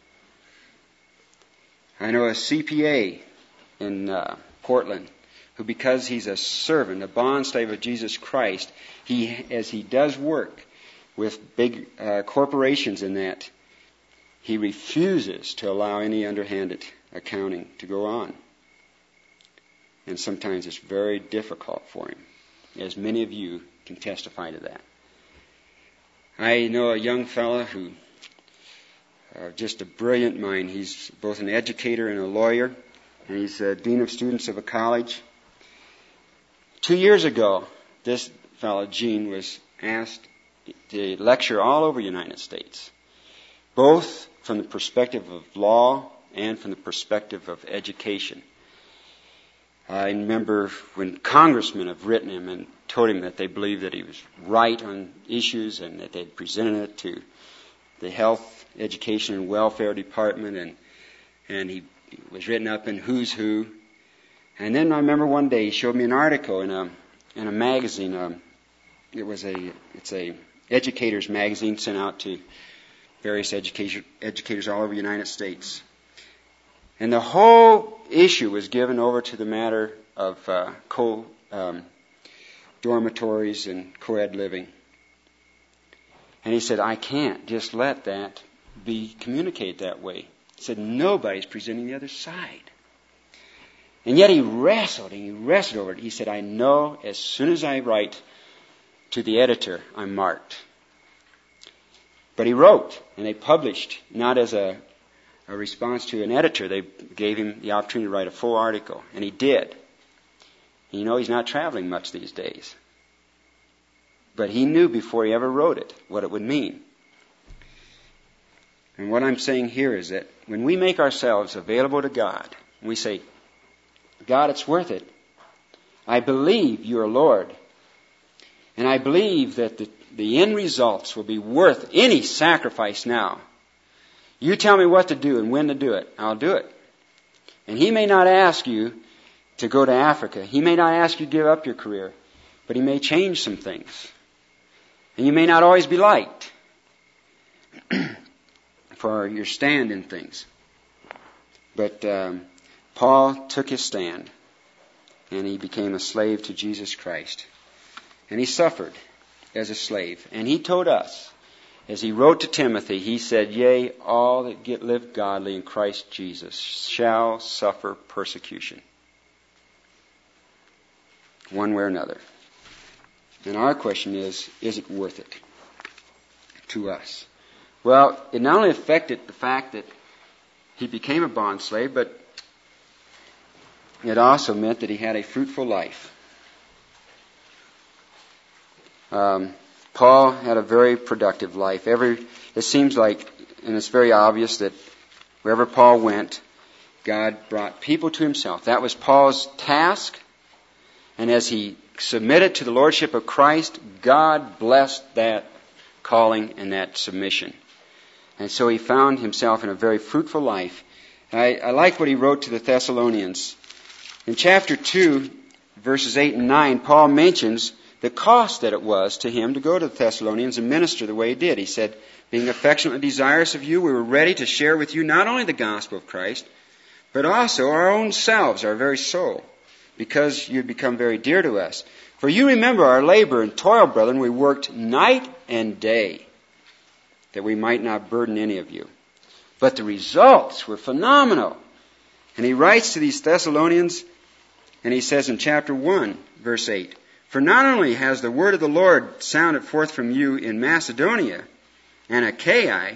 I know a C P A in uh, Portland who, because he's a servant, a bondslave of Jesus Christ, he, as he does work with big uh, corporations in that, he refuses to allow any underhanded accounting to go on. And sometimes it's very difficult for him, as many of you can testify to that. I know a young fellow who, uh, just a brilliant mind. He's both an educator and a lawyer, and he's a dean of students of a college. Two years ago, this fellow, Gene, was asked to lecture all over the United States, both from the perspective of law and from the perspective of education. I remember when congressmen have written him and told him that they believed that he was right on issues and that they'd presented it to the Health, Education, and Welfare Department, and and he was written up in Who's Who. And then I remember one day he showed me an article in a in a magazine. Um, it was a it's a educators magazine sent out to various education, educators all over the United States. And the whole issue was given over to the matter of uh, co um, dormitories and co-ed living. And he said, I can't just let that be communicated that way. He said, nobody's presenting the other side. And yet he wrestled and he wrestled over it. He said, I know as soon as I write to the editor, I'm marked. But he wrote, and they published, not as a, a response to an editor. They gave him the opportunity to write a full article, and he did. And you know, he's not traveling much these days. But he knew before he ever wrote it what it would mean. And what I'm saying here is that when we make ourselves available to God, and we say, God, it's worth it. I believe you're Lord. And I believe that the, the end results will be worth any sacrifice now. You tell me what to do and when to do it. I'll do it. And he may not ask you to go to Africa. He may not ask you to give up your career. But he may change some things. And you may not always be liked for your stand in things. But um, Paul took his stand, and he became a slave to Jesus Christ. And he suffered as a slave. And he told us, as he wrote to Timothy, he said, yea, all that get live godly in Christ Jesus shall suffer persecution, one way or another. And our question is, is it worth it to us? Well, it not only affected the fact that he became a bond slave, but it also meant that he had a fruitful life. Um, Paul had a very productive life. Every, it seems like, and it's very obvious that wherever Paul went, God brought people to himself. That was Paul's task. And as he submitted to the Lordship of Christ, God blessed that calling and that submission. And so he found himself in a very fruitful life. I, I like what he wrote to the Thessalonians. In chapter two, verses eight and nine, Paul mentions the cost that it was to him to go to the Thessalonians and minister the way he did. He said, being affectionately desirous of you, we were ready to share with you not only the gospel of Christ, but also our own selves, our very soul, because you had become very dear to us. For you remember our labor and toil, brethren. We worked night and day, that we might not burden any of you. But the results were phenomenal. And he writes to these Thessalonians, and he says in chapter one, verse eight, for not only has the word of the Lord sounded forth from you in Macedonia and Achaia,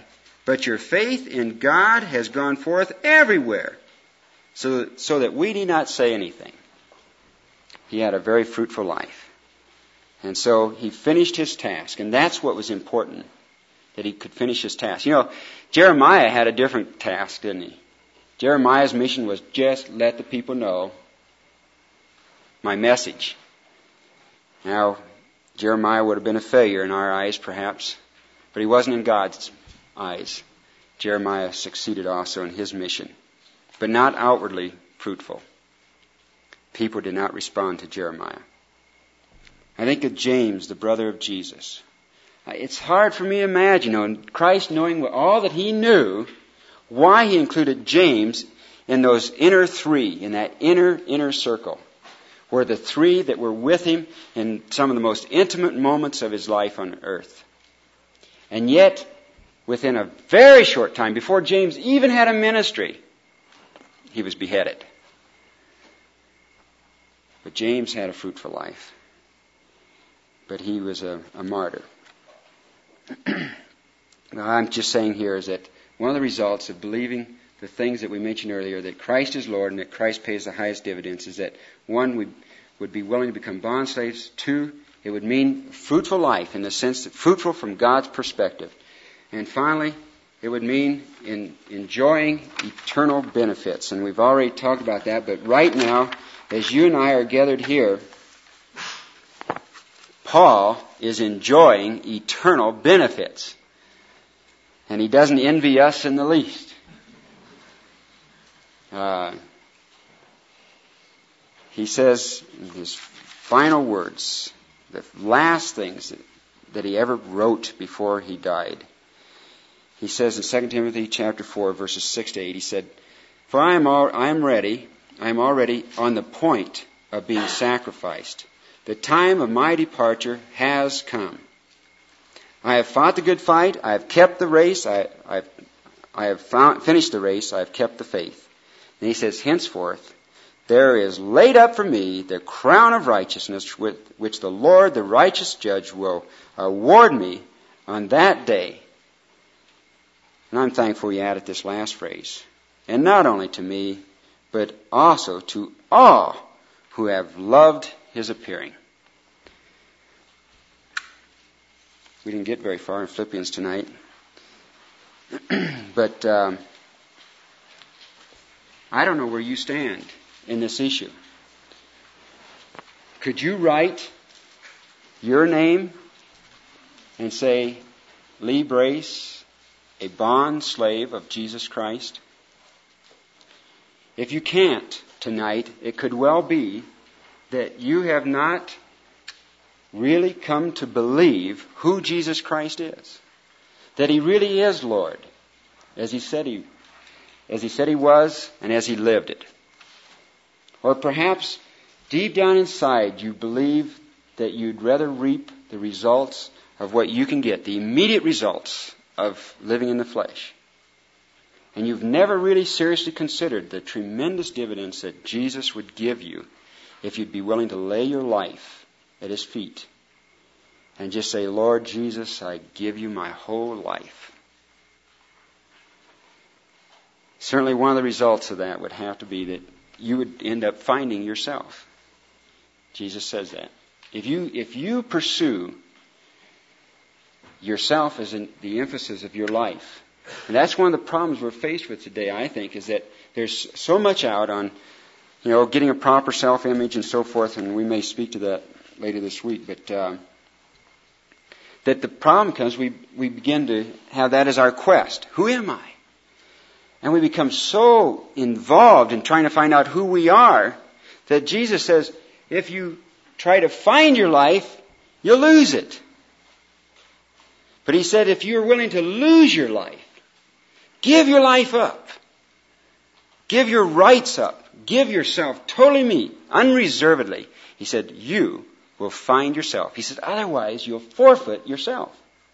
But your faith in God has gone forth everywhere, so that, so that we need not say anything. He had a very fruitful life. And so he finished his task, and that's what was important, that he could finish his task. You know, Jeremiah had a different task, didn't he? Jeremiah's mission was just let the people know my message. Now, Jeremiah would have been a failure in our eyes, perhaps, but he wasn't in God's eyes. Jeremiah succeeded also in his mission, but not outwardly fruitful. People did not respond to Jeremiah. I think of James, the brother of Jesus. It's hard for me to imagine, you know, Christ knowing all that he knew, why he included James in those inner three, in that inner, inner circle, were the three that were with him in some of the most intimate moments of his life on earth. And yet, within a very short time, before James even had a ministry, he was beheaded. But James had a fruitful life. But he was a, a martyr. Now, I'm just saying here is that one of the results of believing the things that we mentioned earlier, that Christ is Lord and that Christ pays the highest dividends, is that, one, we would be willing to become bond slaves. Two, it would mean fruitful life in the sense that fruitful from God's perspective. And finally, it would mean in enjoying eternal benefits. And we've already talked about that, but right now, as you and I are gathered here, Paul is enjoying eternal benefits. And he doesn't envy us in the least. Uh, he says in his final words, the last things that, that he ever wrote before he died. He says in Second Timothy chapter four, verses six to eight, he said, "For I am all, I am ready, I am already on the point of being sacrificed. The time of my departure has come. I have fought the good fight. I have kept the race. I, I've, I have found, finished the race. I have kept the faith." And he says, "Henceforth, there is laid up for me the crown of righteousness, with which the Lord, the righteous judge, will award me on that day." And I'm thankful he added this last phrase. "And not only to me, but also to all who have loved his appearing." We didn't get very far in Philippians tonight. But um, I don't know where you stand in this issue. Could you write your name and say, Lee Brace, a bond slave of Jesus Christ? If you can't tonight, it could well be that you have not really come to believe who Jesus Christ is. That he really is Lord, as he said he, as he said he was, and as he lived it. Or perhaps deep down inside you believe that you'd rather reap the results of what you can get, the immediate results of living in the flesh. And you've never really seriously considered the tremendous dividends that Jesus would give you if you'd be willing to lay your life at his feet and just say, "Lord Jesus, I give you my whole life." Certainly one of the results of that would have to be that you would end up finding yourself. Jesus says that. If you, if you pursue yourself as in the emphasis of your life, and that's one of the problems we're faced with today, I think, is that there's so much out on, you know, getting a proper self-image and so forth, and we may speak to that later this week, but uh, that the problem comes, we, we begin to have that as our quest. Who am I? And we become so involved in trying to find out who we are that Jesus says, if you try to find your life, you'll lose it. But he said, if you're willing to lose your life, give your life up. Give your rights up. Give yourself totally me, unreservedly. He said, you will find yourself. He said, otherwise you'll forfeit yourself.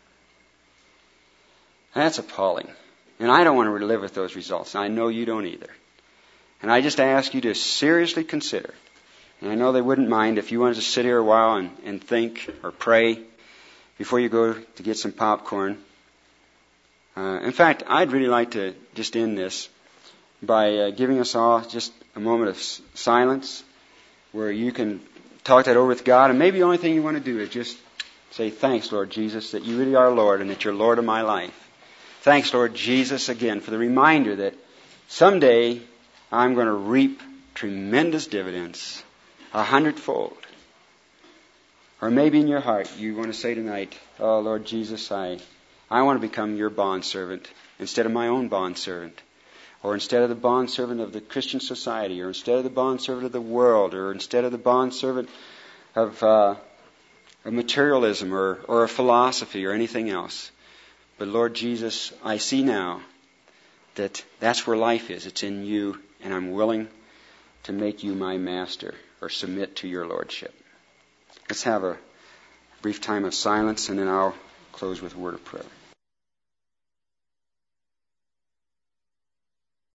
That's appalling. And I don't want to relive with those results. And I know you don't either. And I just ask you to seriously consider. And I know they wouldn't mind if you wanted to sit here a while and, and think or pray before you go to get some popcorn. Uh, in fact, I'd really like to just end this by uh, giving us all just a moment of s- silence where you can talk that over with God, and maybe the only thing you want to do is just say, thanks, Lord Jesus, that you really are Lord and that you're Lord of my life. Thanks, Lord Jesus, again, for the reminder that someday I'm going to reap tremendous dividends, a hundredfold. Or maybe in your heart you want to say tonight, oh, Lord Jesus, I, I want to become your bondservant instead of my own bondservant. Or instead of the bondservant of the Christian society, or instead of the bondservant of the world, or instead of the bondservant of, uh, of materialism, or, or a philosophy, or anything else. But Lord Jesus, I see now that that's where life is. It's in you, and I'm willing to make you my master, or submit to your lordship. Let's have a brief time of silence, and then I'll close with a word of prayer.